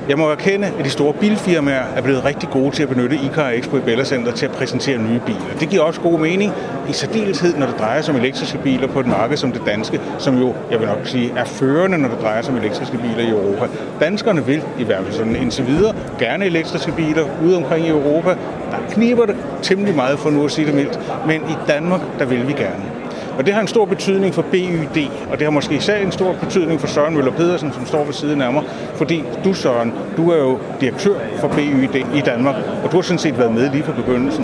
Jeg må erkende, at de store bilfirmaer er blevet rigtig gode til at benytte ICAR Expo i Bella Center til at præsentere nye biler. Det giver også god mening, i særdeleshed, når det drejer sig om elektriske biler på et marked som det danske, som jo, jeg vil nok sige, er førende, når det drejer sig om elektriske biler i Europa. Danskerne vil, i hvert fald sådan indtil videre, gerne elektriske biler ude omkring i Europa. Der kniber det temmelig meget, for nu at sige det mildt, men i Danmark, der vil vi gerne. Og det har en stor betydning for BYD, og det har måske især en stor betydning for Søren Møller Pedersen, som står ved siden af mig. Fordi du, Søren, du er jo direktør for BYD i Danmark, og du har sådan set været med lige fra begyndelsen.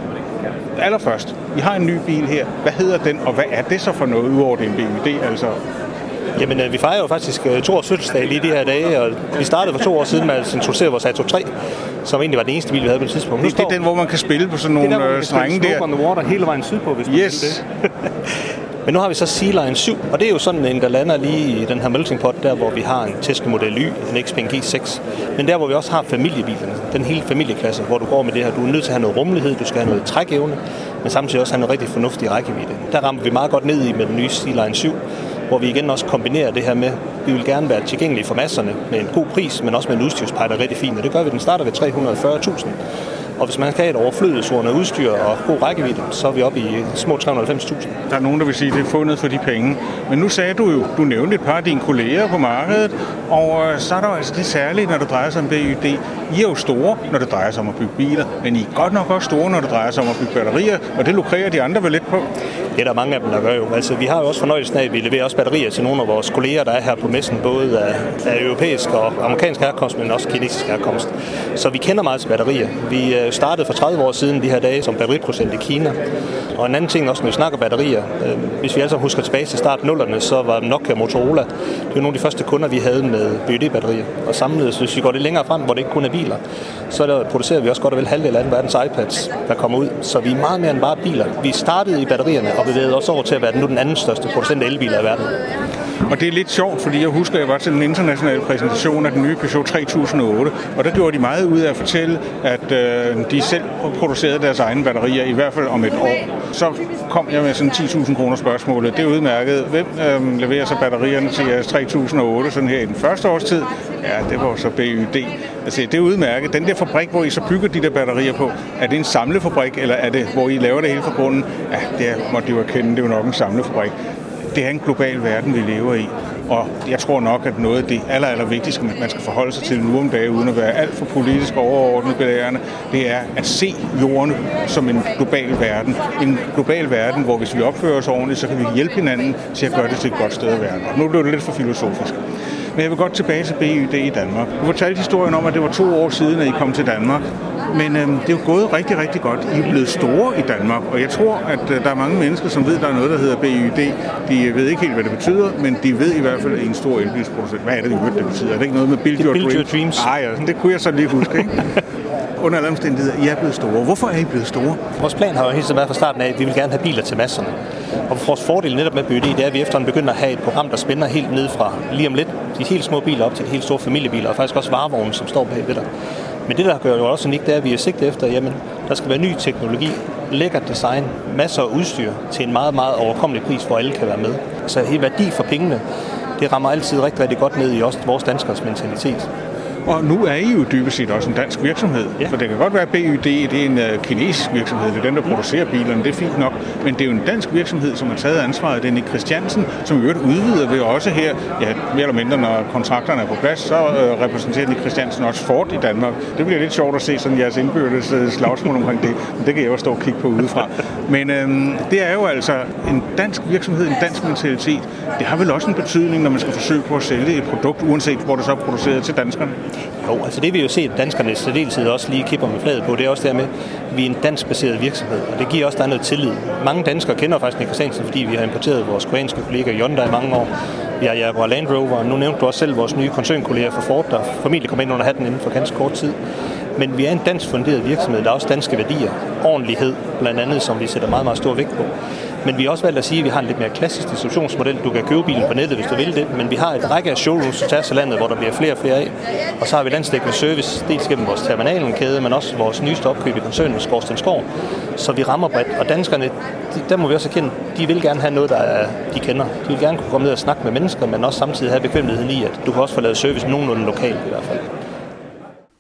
Allerførst, I har en ny bil her. Hvad hedder den, og hvad er det så for noget, udover det en BYD, altså? Jamen, vi fejrer jo faktisk 2 års fødselsdag lige de her dage, og vi startede for 2 år siden med at introducere vores Atto 3, som egentlig var den eneste bil, vi havde på et tidspunkt. Det er den, hvor man kan spille på sådan nogle strenge der. On the water hele vejen sydpå, hvis man yes. det. Men nu har vi så Sea-Line 7, og det er jo sådan en, der lander lige i den her melting pot, der hvor vi har en Tesla Model Y, en Xpeng G6. Men der hvor vi også har familiebilerne, den hele familieklasse, hvor du går med det her. Du er nødt til at have noget rummelighed, du skal have noget trækevne, men samtidig også have noget rigtig fornuftig rækkevidde. Der rammer vi meget godt ned i med den nye Sea-Line 7, hvor vi igen også kombinerer det her med, vi vil gerne være tilgængelige for masserne med en god pris, men også med en udstyrspakke, der er rigtig fint. Og det gør vi, den starter ved 340.000. Og hvis man skal have et overflødighedsordet udstyr og god rækkevidde, så er vi oppe i små 390.000. Der er nogen, der vil sige, at det er fundet for de penge. Men nu sagde du jo, du nævnte et par af dine kolleger på markedet, og så er der altså det særlige, når det drejer sig om BYD. I er jo store, når det drejer sig om at bygge biler, men I er godt nok også store, når det drejer sig om at bygge batterier, og det lukrerer de andre vel lidt på. Det er der mange af dem, der gør jo. Altså, vi har jo også fornøjelsen af, at vi leverer også batterier til nogle af vores kolleger, der er her på messen, både af europæisk og amerikansk herkomst, men også kinesisk herkomst. Så vi kender meget til batterier. Vi startede for 30 år siden de her dage som batteriproducent i Kina. Og en anden ting også, når vi snakker batterier. Hvis vi altså husker tilbage til start 0'erne, så var Nokia og Motorola, det var nogle af de første kunder, vi havde med BYD-batterier. Og samlet, hvis vi går lidt længere frem, hvor det ikke kun er biler, så der producerer vi også godt og vel halvdelen af verdens iPads, der kommer ud. Så vi er meget mere end bare biler. Vi startede i batterierne og bevægede også over til at være den anden største producent af elbiler i verden. Og det er lidt sjovt, fordi jeg husker, at jeg var til en international præsentation af den nye Peugeot 3008, og der gjorde de meget ud af at fortælle, at de selv producerede deres egne batterier, i hvert fald om et år. Så kom jeg med sådan 10.000 kroner spørgsmålet. Det er udmærket. Hvem leverer så batterierne til jeres 3008 sådan her i den første års tid? Ja, det var så BYD. Altså, det er udmærket. Den der fabrik, hvor I så bygger de der batterier på, er det en samlefabrik, eller er det, hvor I laver det hele fra grunden? Ja, det måtte de jo erkende, det er jo nok en samlefabrik. Det er en global verden, vi lever i, og jeg tror nok, at noget af det aller vigtigste, man skal forholde sig til nu om dagen, uden at være alt for politisk overordnet belærende, det er at se jorden som en global verden. En global verden, hvor hvis vi opfører os ordentligt, så kan vi hjælpe hinanden til at gøre det til et godt sted at være. Nu blev det lidt for filosofisk. Men jeg vil godt tilbage til BYD i Danmark. Du fortalte historien om, at det var 2 år siden, at I kom til Danmark. Men det er jo gået rigtig godt. I er blevet store i Danmark, og jeg tror, at der er mange mennesker, som ved, at der er noget, der hedder BYD. De ved ikke helt, hvad det betyder, men de ved i hvert fald, at I er en stor elbilsproducent. Hvad er det, det betyder? Er det ikke noget med Build Your Dreams? Ja, det kunne jeg så lige huske, ikke? Under alle omstændigheder, I er blevet store. Hvorfor er I blevet store? Vores plan har jo hele tiden været fra starten af, at vi vil gerne have biler til masserne. Og vores fordel netop med BYD, det er, at vi efterhånden begynder at have et program, der spænder helt ned fra lige om lidt de helt små biler op til de helt store familiebiler, og faktisk også varevogne, som står bagved der. Men det, der gør jo også unikt, det er, at vi er sigtet efter, jamen, der skal være ny teknologi, lækkert design, masser af udstyr til en meget overkommelig pris, hvor alle kan være med. Så helt værdi for pengene, det rammer altid rigtig godt ned i også vores danskers mentalitet. Og nu er I jo dybest set også en dansk virksomhed. Ja. For det kan godt være, at BYD det er en kinesisk virksomhed. Det er den, der producerer bilerne. Det er fint nok. Men det er jo en dansk virksomhed, som har taget ansvaret. Det er Nick Christiansen, som i øvrigt udvider ved også her, ja, mere eller mindre, når kontrakterne er på plads, så repræsenterer Nick Christiansen også Ford i Danmark. Det bliver lidt sjovt at se sådan jeres indbyrdes slagsmål omkring det. Men det kan jeg jo stå og kigge på udefra. Men det er jo altså en dansk virksomhed, en dansk mentalitet. Det har vel også en betydning, når man skal forsøge på at sælge et produkt, uanset hvor det så er produceret til danskerne. Jo, altså det vi jo set danskerne særdeleshed også lige kipper med fladet på, det er også dermed, at vi er en danskbaseret virksomhed, og det giver også der noget tillid. Mange danskere kender faktisk Nick Christiansen, fordi vi har importeret vores koreanske kollega Hyundai i mange år. Vi har Jaguar Land Rover, og nu nævnte du også selv vores nye koncernkolleger fra Ford, der formentlig kom ind under hatten inden for ganske kort tid. Men vi er en dansk funderet virksomhed, der er også danske værdier, ordentlighed blandt andet, som vi sætter meget stor vægt på. Men vi har også valgt at sige, at vi har en lidt mere klassisk distributionsmodel. Du kan købe bilen på nettet, hvis du vil det, men vi har et række af showrooms til tværs af landet, hvor der bliver flere og flere af. Og så har vi landsdækkende service, dels gennem vores terminalenkæde, men også vores nyeste opkøb i koncernen Skorstensgård. Så vi rammer bredt, og danskerne, der må vi også erkende, de vil gerne have noget, de kender. De vil gerne kunne komme ned og snakke med mennesker, men også samtidig have bekvemmeligheden i, at du kan også få lavet service nogenlunde lokalt i hvert fald.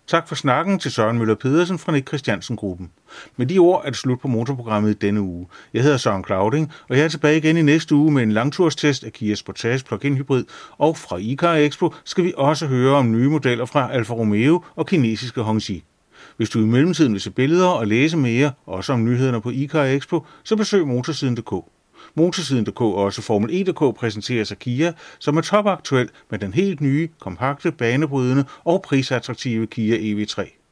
Tak for snakken til Søren Møller Pedersen fra Nick Christiansen Gruppen. Med de ord er det slut på motorprogrammet i denne uge. Jeg hedder Søren Clauding, og jeg er tilbage igen i næste uge med en langturstest af Kia Sportage Plug-in Hybrid, og fra iCar Expo skal vi også høre om nye modeller fra Alfa Romeo og kinesiske Hongqi. Hvis du i mellemtiden vil se billeder og læse mere, også om nyhederne på iCar Expo, så besøg motorsiden.dk. Motorsiden.dk og også Formel E.dk præsenteres af Kia, som er topaktuel med den helt nye, kompakte, banebrydende og prisattraktive Kia EV3.